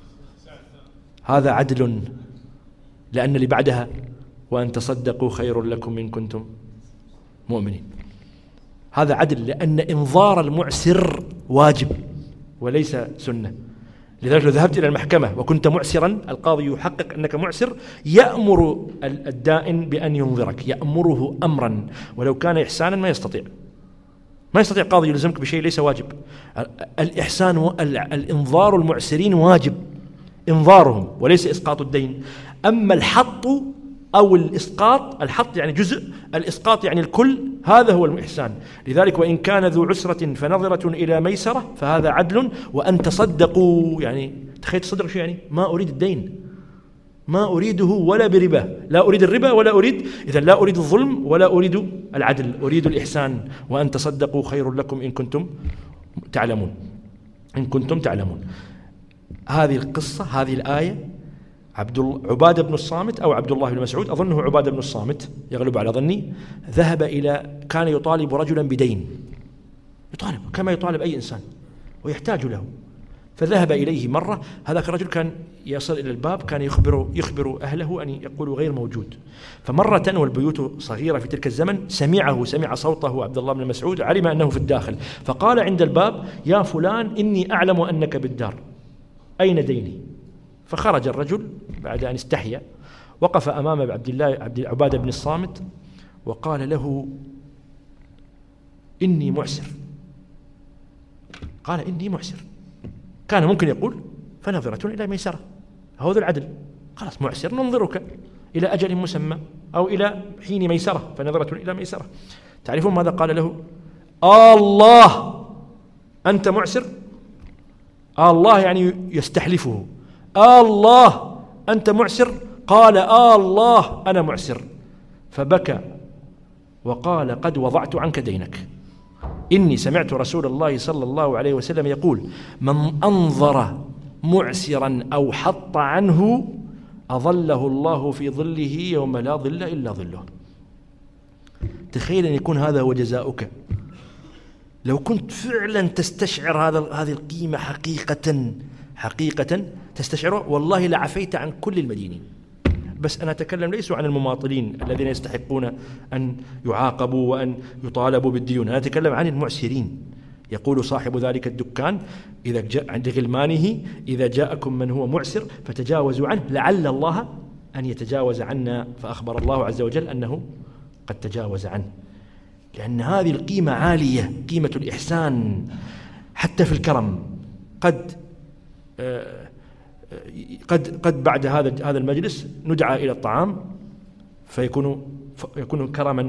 هذا عدل، لأن اللي بعدها وأن تصدقوا خير لكم إن كنتم مؤمنين. هذا عدل، لأن إنظار المعسر واجب وليس سنة. لذلك لو ذهبت إلى المحكمة وكنت معسرا، القاضي يحقق أنك معسر، يأمر الدائن بأن ينظرك، يأمره أمرا، ولو كان إحسانا ما يستطيع قاضي يلزمك بشيء ليس واجب. الإحسان الإنظار المعسرين واجب، إنظارهم وليس إسقاط الدين. أما الحط أو الإسقاط، الحط يعني جزء، الإسقاط يعني الكل، هذا هو الإحسان. لذلك وإن كان ذو عسرة فنظرة إلى ميسرة، فهذا عدل. وأن تصدقوا، يعني تخيل تصدق شو يعني؟ ما أريد الدين، ما أريده ولا بربا، لا أريد الربا ولا أريد، إذن لا أريد الظلم ولا أريد العدل، أريد الإحسان. وأن تصدقوا خير لكم إن كنتم تعلمون. هذه القصة، هذه الآية، عبادة بن الصامت أو عبد الله بن مسعود، أظنه عبادة بن الصامت يغلب على ظني، كان يطالب رجلا بدين، يطالب كما يطالب أي إنسان ويحتاج له. فذهب إليه مرة، هذاك الرجل كان يصل إلى الباب، كان يخبر أهله أن يقولوا غير موجود. فمرة والبيوت صغيرة في تلك الزمن، سمع صوته عبد الله بن مسعود، علم أنه في الداخل، فقال عند الباب: يا فلان إني أعلم أنك بالدار، أين ديني؟ فخرج الرجل بعد أن استحيا، وقف أمام عبادة بن الصامت وقال له: إني معسر. قال: إني معسر. كان ممكن يقول فنظرة إلى ميسرة، هذا العدل، خلاص معسر ننظرك إلى أجل مسمى أو إلى حين ميسرة، فنظرة إلى ميسرة. تعرفون ماذا قال له؟ الله أنت معسر؟ الله يعني يستحلفه، الله أنت معسر؟ قال الله أنا معسر. فبكى وقال: قد وضعت عنك دينك، إني سمعت رسول الله صلى الله عليه وسلم يقول: من أنظر معسرا أو حط عنه أظله الله في ظله يوم لا ظل إلا ظله. تخيل أن يكون هذا هو جزاؤك، لو كنت فعلا تستشعر هذه القيمة حقيقة تستشعره، والله لعفيت عن كل المدينين. بس أنا أتكلم ليسوا عن المماطلين الذين يستحقون أن يعاقبوا وأن يطالبوا بالديون، أنا أتكلم عن المعسرين. يقول صاحب ذلك الدكان إذا جاء عند غلمانه: إذا جاءكم من هو معسر فتجاوزوا عنه لعل الله أن يتجاوز عنا. فأخبر الله عز وجل أنه قد تجاوز عنه، لأن هذه القيمة عالية، قيمة الإحسان. حتى في الكرم قد بعد هذا المجلس ندعى إلى الطعام فيكون كرما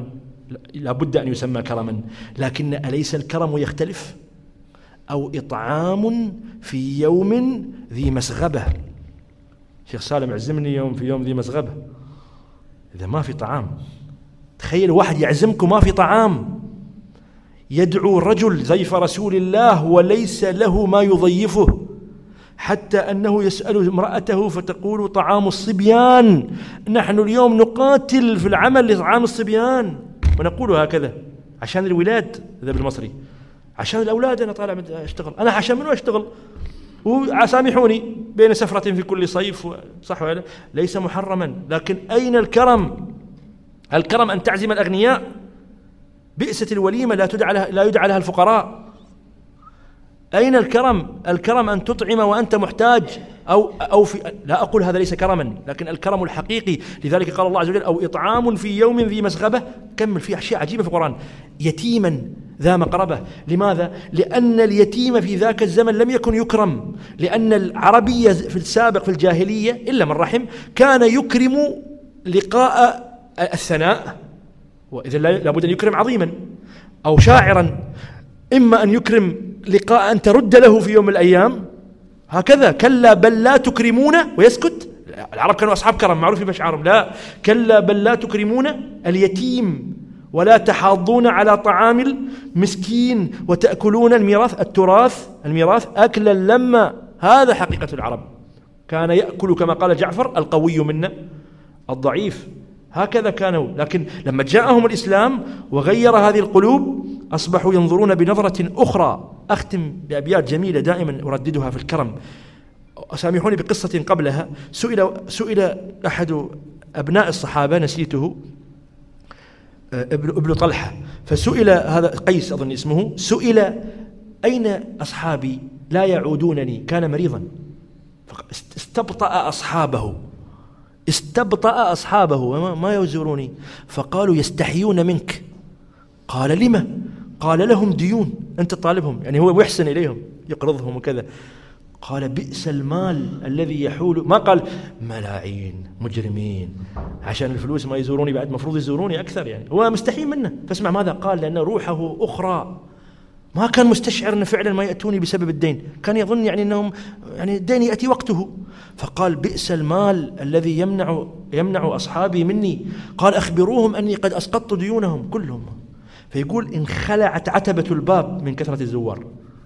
لا بد أن يسمى كرما، لكن أليس الكرم يختلف؟ أو إطعام في يوم ذي مسغبة. شيخ سالم عزمني في يوم ذي مسغبة، إذا ما في طعام. تخيل واحد يعزمكم ما في طعام، يدعو الرجل ضيف رسول الله وليس له ما يضيفه، حتى أنه يسأل امرأته فتقول طعام الصبيان، نحن اليوم نقاتل في العمل لطعام الصبيان، ونقول هكذا عشان الولاد. هذا بالمصري عشان الأولاد أنا طالع أشتغل، أنا عشان منو أشتغل؟ وسامحوني بين سفرة في كل صيف، صح ولا ليس محرما. لكن أين الكرم؟ الكرم أن تعزم الأغنياء، بئست الوليمة لا يدعى لها الفقراء. أين الكرم؟ الكرم أن تطعم وأنت محتاج، أو في، لا أقول هذا ليس كرما، لكن الكرم الحقيقي. لذلك قال الله عز وجل أو إطعام في يوم ذي مسغبة. كمل فيه أشياء عجيبة في القرآن. يتيما ذا مقربة. لماذا؟ لأن اليتيم في ذاك الزمن لم يكن يكرم، لأن العربية في السابق في الجاهلية إلا من رحم كان يكرم لقاء الثناء، وإذا لابد أن يكرم عظيما أو شاعرا، إما أن يكرم لقاء أن ترد له في يوم من الأيام، هكذا كلا بل لا تكرمون ويسكت. العرب كانوا أصحاب كرم معروفين بأشعارهم، لا كلا بل لا تكرمون اليتيم ولا تحاضون على طعام المسكين وتأكلون الميراث أكلا لما. هذا حقيقة العرب، كان يأكل كما قال جعفر القوي منا الضعيف، هكذا كانوا. لكن لما جاءهم الإسلام وغير هذه القلوب أصبحوا ينظرون بنظرة أخرى. أختم بأبيات جميلة دائما أرددها في الكرم. سامحوني بقصة قبلها. سئل أحد أبناء الصحابة، نسيته، ابن طلحة، فسئل، هذا قيس أظن اسمه، سئل أين أصحابي لا يعودونني؟ كان مريضا، استبطأ أصحابه ما يزوروني، فقالوا يستحيون منك. قال لما؟ قال لهم ديون أنت طالبهم، يعني هو محسن إليهم يقرضهم وكذا. قال بئس المال الذي يحول، ما قال ملاعين مجرمين عشان الفلوس ما يزوروني، بعد مفروض يزوروني أكثر، يعني هو مستحي منه. فاسمع ماذا قال، لأن روحه أخرى، ما كان مستشعر أن فعلا ما يأتوني بسبب الدين، كان يظن يعني أنهم يعني الدين يأتي وقته. فقال بئس المال الذي يمنع أصحابي مني. قال أخبروهم أني قد أسقطت ديونهم كلهم. فيقول انخلعت عتبة الباب من كثرة الزوار،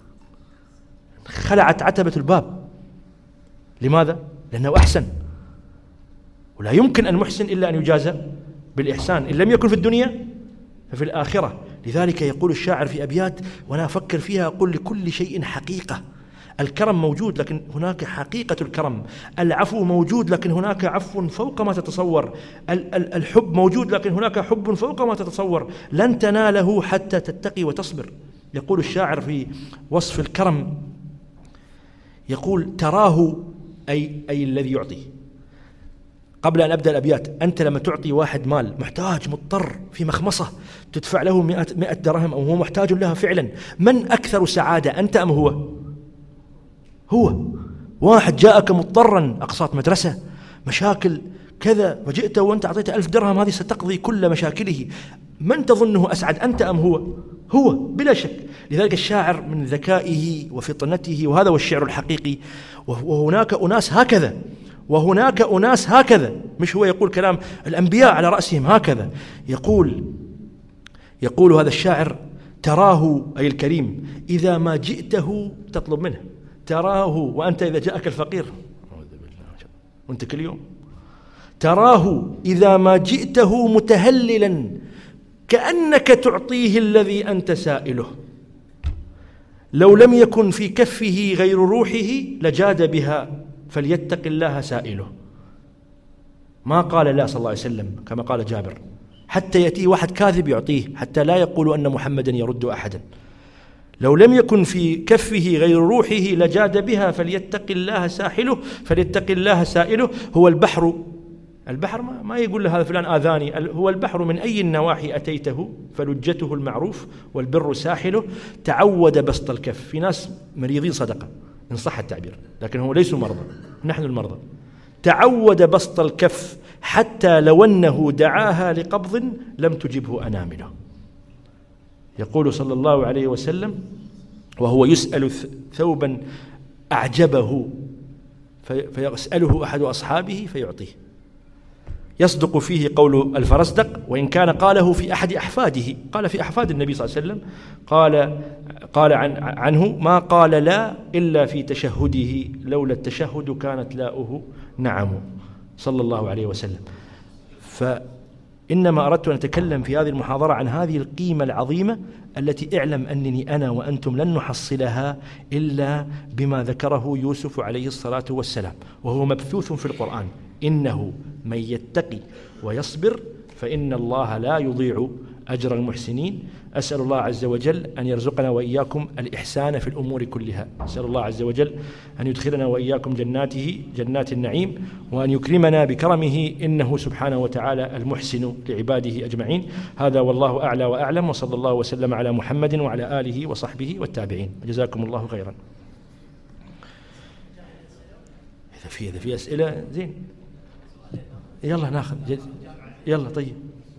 خلعت عتبة الباب. لماذا؟ لأنه أحسن، ولا يمكن أن محسن إلا أن يجازى بالإحسان، إن لم يكن في الدنيا ففي الآخرة. لذلك يقول الشاعر في أبيات وأنا أفكر فيها، أقول لكل شيء حقيقة. الكرم موجود لكن هناك حقيقة الكرم، العفو موجود لكن هناك عفو فوق ما تتصور، الحب موجود لكن هناك حب فوق ما تتصور، لن تناله حتى تتقي وتصبر. يقول الشاعر في وصف الكرم، يقول تراه أي الذي يعطي. قبل أن أبدأ الأبيات، أنت لما تعطي واحد مال محتاج مضطر في مخمصة تدفع له 100 درهم أو هو محتاج لها فعلا، من أكثر سعادة، أنت أم هو؟ هو. واحد جاءك مضطرا، أقساط مدرسة، مشاكل كذا، وجئت وأنت أعطيته 1000 درهم، هذه ستقضي كل مشاكله. من تظنه أسعد، أنت أم هو؟ هو بلا شك. لذلك الشاعر من ذكائه وفطنته، وهذا هو الشعر الحقيقي. وهناك أناس هكذا، وهناك أناس هكذا، مش هو يقول كلام الأنبياء على رأسهم هكذا. يقول هذا الشاعر تراه أي الكريم إذا ما جئته تطلب منه، تراه وأنت إذا جاءك الفقير، وأنت كل يوم تراه إذا ما جئته متهللا كأنك تعطيه الذي أنت سائله، لو لم يكن في كفه غير روحه لجاد بها فليتق الله سائله. ما قال لا صلى الله عليه وسلم كما قال جابر، حتى يأتي واحد كاذب يعطيه، حتى لا يقول أن محمدا يرد أحدا. لو لم يكن في كفه غير روحه لجاد بها فليتق الله سائله. هو البحر ما يقول له هذا فلان آذاني، هو البحر من أي النواحي أتيته فلجته المعروف والبر ساحله. تعود بسط الكف. في ناس مريضين صدقة إن صح التعبير، لكن هم ليسوا مرضى، نحن المرضى. تعود بسط الكف حتى لو أنه دعاها لقبض لم تجبه أنامله. يقول صلى الله عليه وسلم وهو يسأل ثوبا أعجبه فيسأله أحد أصحابه فيعطيه، يصدق فيه قول الفرزدق وإن كان قاله في أحد أحفاده، قال في أحفاد النبي صلى الله عليه وسلم، قال عنه ما قال لا إلا في تشهده، لولا التشهد كانت لاؤه نعم، صلى الله عليه وسلم. فإنما أردت أن أتكلم في هذه المحاضرة عن هذه القيمة العظيمة التي اعلم أنني أنا وأنتم لن نحصلها إلا بما ذكره يوسف عليه الصلاة والسلام، وهو مبثوث في القرآن: إنه من يتقي ويصبر فإن الله لا يضيع أجر المحسنين. أسأل الله عز وجل أن يرزقنا وإياكم الإحسان في الأمور كلها. أسأل الله عز وجل أن يدخلنا وإياكم جناته جنات النعيم، وأن يكرمنا بكرمه إنه سبحانه وتعالى المحسن لعباده أجمعين. هذا والله أعلى وأعلم، وصلى الله وسلم على محمد وعلى آله وصحبه والتابعين، جزاكم الله خيرا. إذا في أسئلة زين، يلا ناخذ، يلا طيب.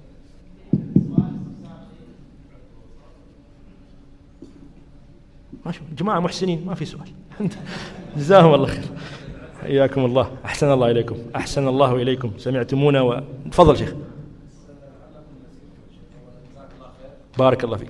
جماعة محسنين ما في سؤال. جزاهم الله خير، حياكم الله، أحسن الله إليكم، أحسن الله إليكم، سمعتمونا وتفضل شيخ. بارك الله فيك.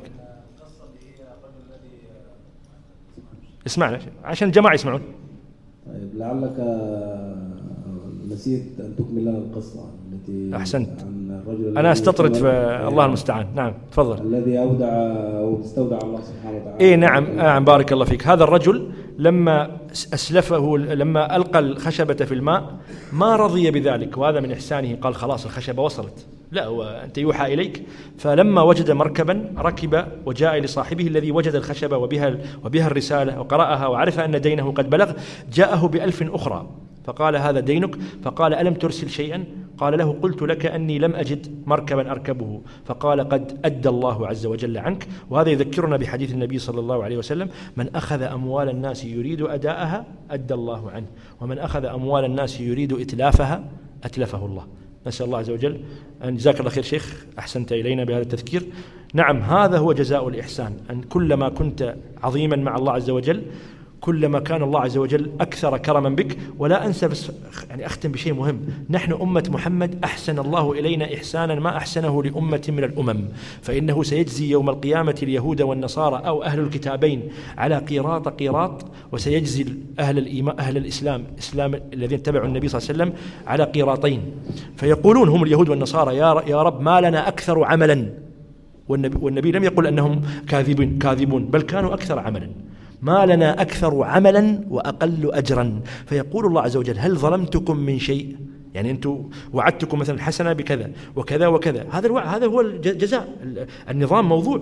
اسمعنا عشان الجماعة يسمعون. طيب لعلك نسيت أن تكمل لنا القصة التي أحسنت، عن الرجل أنا أستطرد فالله المستعان. نعم تفضل. الذي أودع أو استودع الله سبحانه وتعالى. إيه نعم بارك الله فيك. هذا الرجل لما أسلفه، لما ألقى الخشبة في الماء ما رضي بذلك، وهذا من إحسانه، قال خلاص الخشبة وصلت، لا وأنت يوحى إليك. فلما وجد مركبا ركب وجاء لصاحبه الذي وجد الخشبة وبها الرسالة وقرأها وعرف أن دينه قد بلغ، جاءه ب1000 أخرى فقال هذا دينك، فقال ألم ترسل شيئا؟ قال له قلت لك أني لم أجد مركبا أركبه، فقال قد أدى الله عز وجل عنك. وهذا يذكرنا بحديث النبي صلى الله عليه وسلم: من أخذ أموال الناس يريد أداءها أدى الله عنه، ومن أخذ أموال الناس يريد إتلافها أتلفه الله. نسأل الله عز وجل أن جزاك الله خير شيخ، أحسنت إلينا بهذا التذكير. نعم هذا هو جزاء الإحسان، أن كلما كنت عظيما مع الله عز وجل كلما كان الله عز وجل أكثر كرما بك. ولا أنسى بس يعني أختم بشيء مهم: نحن أمة محمد أحسن الله إلينا إحسانا ما أحسنه لأمة من الأمم، فإنه سيجزي يوم القيامة اليهود والنصارى أو أهل الكتابين على قيراط، وسيجزي أهل الإسلام الذين اتبعوا النبي صلى الله عليه وسلم على قيراطين. فيقولون هم اليهود والنصارى: يا رب ما لنا أكثر عملا، والنبي لم يقل أنهم كاذبون، بل كانوا أكثر عملا. ما لنا أكثر عملا وأقل أجرا. فيقول الله عز وجل: هل ظلمتكم من شيء؟ يعني أنتم وعدتكم مثلا حسنة بكذا وكذا وكذا، هذا هو الجزاء، النظام موضوع.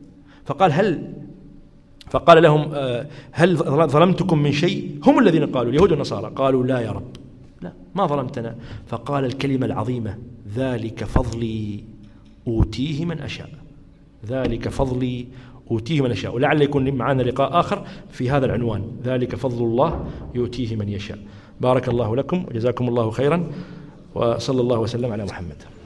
فقال لهم: هل ظلمتكم من شيء؟ هم الذين قالوا اليهود والنصارى قالوا: لا يا رب، لا ما ظلمتنا. فقال الكلمة العظيمة: ذلك فضلي أوتيه من أشاء، ذلك فضلي أوتيه من يشاء. ولعل يكون معنا لقاء آخر في هذا العنوان: ذلك فضل الله يؤتيه من يشاء. بارك الله لكم وجزاكم الله خيرا، وصلى الله وسلم على محمد.